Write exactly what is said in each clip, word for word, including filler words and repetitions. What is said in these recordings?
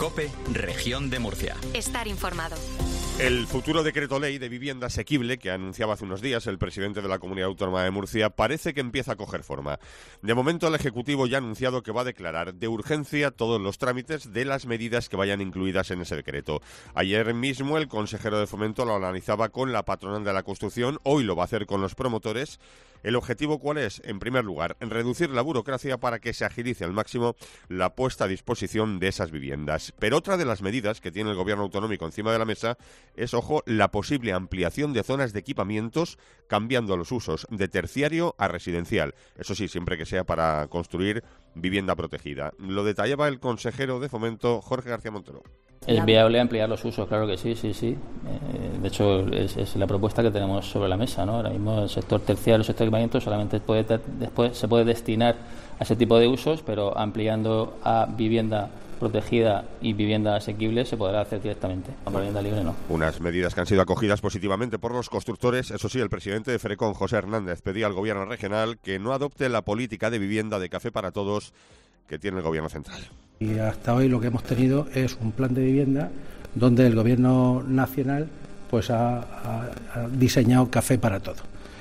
COPE, Región de Murcia. Estar informado. El futuro decreto ley de vivienda asequible que anunciaba hace unos días el presidente de la Comunidad Autónoma de Murcia parece que empieza a coger forma. De momento el Ejecutivo ya ha anunciado que va a declarar de urgencia todos los trámites de las medidas que vayan incluidas en ese decreto. Ayer mismo el consejero de Fomento lo analizaba con la patronal de la construcción, hoy lo va a hacer con los promotores. ¿El objetivo cuál es? En primer lugar, reducir la burocracia para que se agilice al máximo la puesta a disposición de esas viviendas. Pero otra de las medidas que tiene el Gobierno autonómico encima de la mesa es, ojo, la posible ampliación de zonas de equipamientos, cambiando los usos de terciario a residencial. Eso sí, siempre que sea para construir vivienda protegida. Lo detallaba el consejero de Fomento, Jorge García Montero. Es viable ampliar los usos, claro que sí, sí, sí. Eh, de hecho, es, es la propuesta que tenemos sobre la mesa, ¿no? Ahora mismo el sector terciario, el sector de equipamiento solamente puede ter, después se puede destinar a ese tipo de usos, pero ampliando a vivienda protegida y vivienda asequible se podrá hacer directamente. A vivienda libre no. Unas medidas que han sido acogidas positivamente por los constructores. Eso sí, el presidente de FERECON, José Hernández, pedía al Gobierno regional que no adopte la política de vivienda de café para todos que tiene el Gobierno central. Y hasta hoy lo que hemos tenido es un plan de vivienda donde el Gobierno nacional pues ha, ha, ha diseñado café para todo.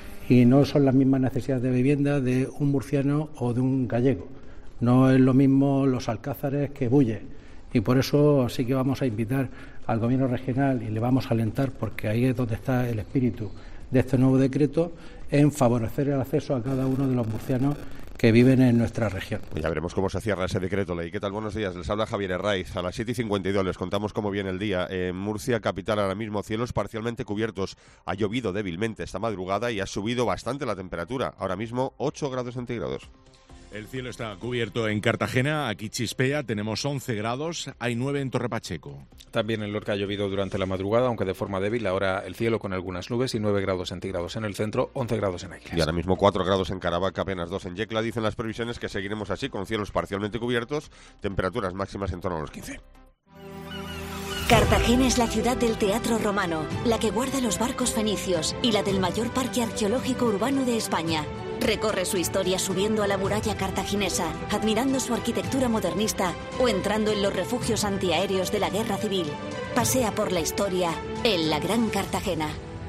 Y no son las mismas necesidades de vivienda de un murciano o de un gallego. No es lo mismo los alcázares que Bulle. Y por eso sí que vamos a invitar al Gobierno regional y le vamos a alentar, porque ahí es donde está el espíritu de este nuevo decreto, en favorecer el acceso a cada uno de los murcianos que viven en nuestra región. Ya veremos cómo se cierra ese decreto ley. ¿Qué tal? Buenos días. Les habla Javier Herraiz. A las siete y cincuenta y dos les contamos cómo viene el día. En Murcia capital ahora mismo cielos parcialmente cubiertos. Ha llovido débilmente esta madrugada y ha subido bastante la temperatura. Ahora mismo ocho grados centígrados. El cielo está cubierto en Cartagena, aquí chispea, tenemos once grados, hay nueve en Torre Pacheco. También en Lorca ha llovido durante la madrugada, aunque de forma débil. Ahora el cielo con algunas nubes y nueve grados centígrados en el centro, once grados en Águilas. Y ahora mismo cuatro grados en Caravaca, apenas dos en Yecla. Dicen las previsiones que seguiremos así, con cielos parcialmente cubiertos, temperaturas máximas en torno a los quince. Cartagena es la ciudad del teatro romano, la que guarda los barcos fenicios y la del mayor parque arqueológico urbano de España. Recorre su historia subiendo a la muralla cartaginesa, admirando su arquitectura modernista o entrando en los refugios antiaéreos de la Guerra Civil. Pasea por la historia en la Gran Cartagena.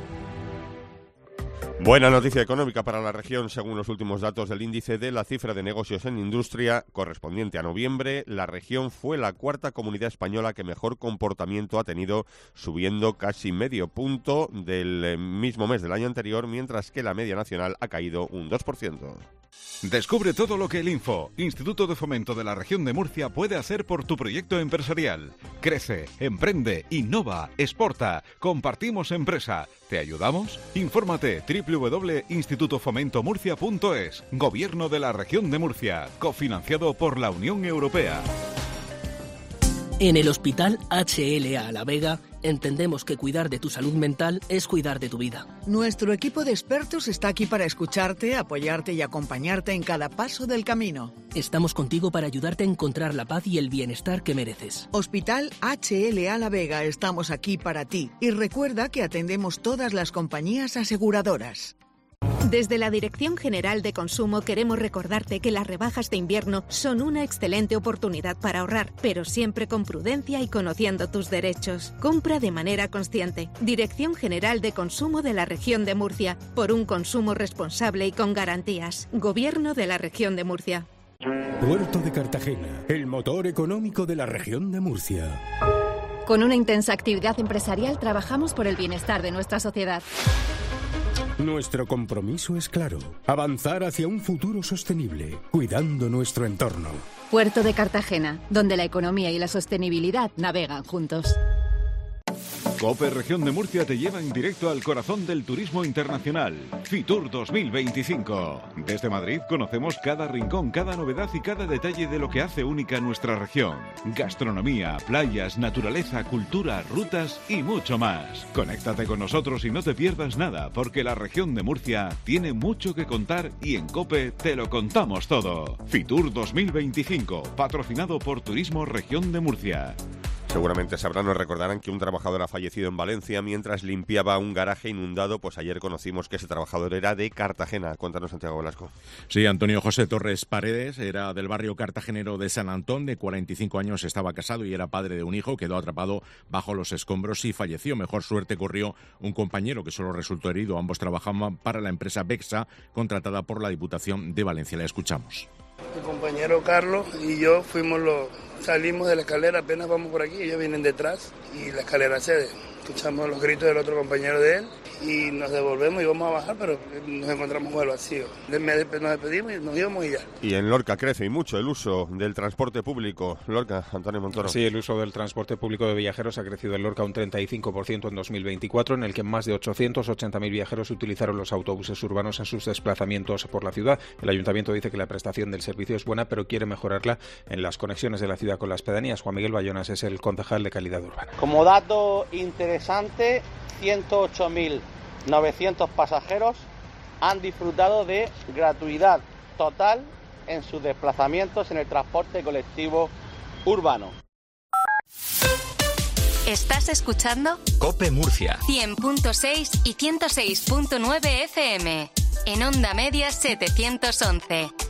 Buena noticia económica para la región. Según los últimos datos del índice de la cifra de negocios en industria correspondiente a noviembre, la región fue la cuarta comunidad española que mejor comportamiento ha tenido, subiendo casi medio punto del mismo mes del año anterior, mientras que la media nacional ha caído un dos por ciento. Descubre todo lo que el Info, Instituto de Fomento de la Región de Murcia, puede hacer por tu proyecto empresarial. Crece, emprende, innova, exporta, compartimos empresa. ¿Te ayudamos? Infórmate doble u doble u doble u punto instituto fomento murcia punto es. Gobierno de la Región de Murcia, cofinanciado por la Unión Europea. En el Hospital H L A La Vega entendemos que cuidar de tu salud mental es cuidar de tu vida. Nuestro equipo de expertos está aquí para escucharte, apoyarte y acompañarte en cada paso del camino. Estamos contigo para ayudarte a encontrar la paz y el bienestar que mereces. Hospital H L A La Vega, estamos aquí para ti. Y recuerda que atendemos todas las compañías aseguradoras. Desde la Dirección General de Consumo queremos recordarte que las rebajas de invierno son una excelente oportunidad para ahorrar, pero siempre con prudencia y conociendo tus derechos. Compra de manera consciente. Dirección General de Consumo de la Región de Murcia. Por un consumo responsable y con garantías. Gobierno de la Región de Murcia. Puerto de Cartagena, el motor económico de la Región de Murcia. Con una intensa actividad empresarial trabajamos por el bienestar de nuestra sociedad. Nuestro compromiso es claro, avanzar hacia un futuro sostenible, cuidando nuestro entorno. Puerto de Cartagena, donde la economía y la sostenibilidad navegan juntos. COPE Región de Murcia te lleva en directo al corazón del turismo internacional. Fitur dos mil veinticinco. Desde Madrid conocemos cada rincón, cada novedad y cada detalle de lo que hace única nuestra región. Gastronomía, playas, naturaleza, cultura, rutas y mucho más. Conéctate con nosotros y no te pierdas nada, porque la región de Murcia tiene mucho que contar y en COPE te lo contamos todo. Fitur dos mil veinticinco, patrocinado por Turismo Región de Murcia. seguramente sabrán o recordarán que un trabajador ha fallecido en Valencia mientras limpiaba un garaje inundado. Pues ayer conocimos que ese trabajador era de Cartagena. Cuéntanos, Santiago Velasco. Sí, Antonio José Torres Paredes era del barrio cartagenero de San Antón, de cuarenta y cinco años, estaba casado y era padre de un hijo. Quedó atrapado bajo los escombros y falleció. Mejor suerte corrió un compañero que solo resultó herido. Ambos trabajaban para la empresa Bexa, contratada por la Diputación de Valencia. La escuchamos. Mi compañero Carlos y yo fuimos los, salimos de la escalera, apenas vamos por aquí, ellos vienen detrás y la escalera cede. Escuchamos los gritos del otro compañero de él y nos devolvemos y vamos a bajar, pero nos encontramos con el vacío. Nos despedimos y nos íbamos y ya. Y en Lorca crece y mucho el uso del transporte público. Lorca, Antonio Montoro. Sí, el uso del transporte público de viajeros ha crecido en Lorca un treinta y cinco por ciento en dos mil veinticuatro, en el que más de ochocientos ochenta mil viajeros utilizaron los autobuses urbanos en sus desplazamientos por la ciudad. El ayuntamiento dice que la prestación del servicio es buena, pero quiere mejorarla en las conexiones de la ciudad con las pedanías. Juan Miguel Bayonas es el concejal de Calidad Urbana. Como dato interesante, ciento ocho mil novecientos pasajeros han disfrutado de gratuidad total en sus desplazamientos en el transporte colectivo urbano. ¿Estás escuchando? COPE Murcia. cien punto seis y ciento seis punto nueve F M. En onda media setecientos once.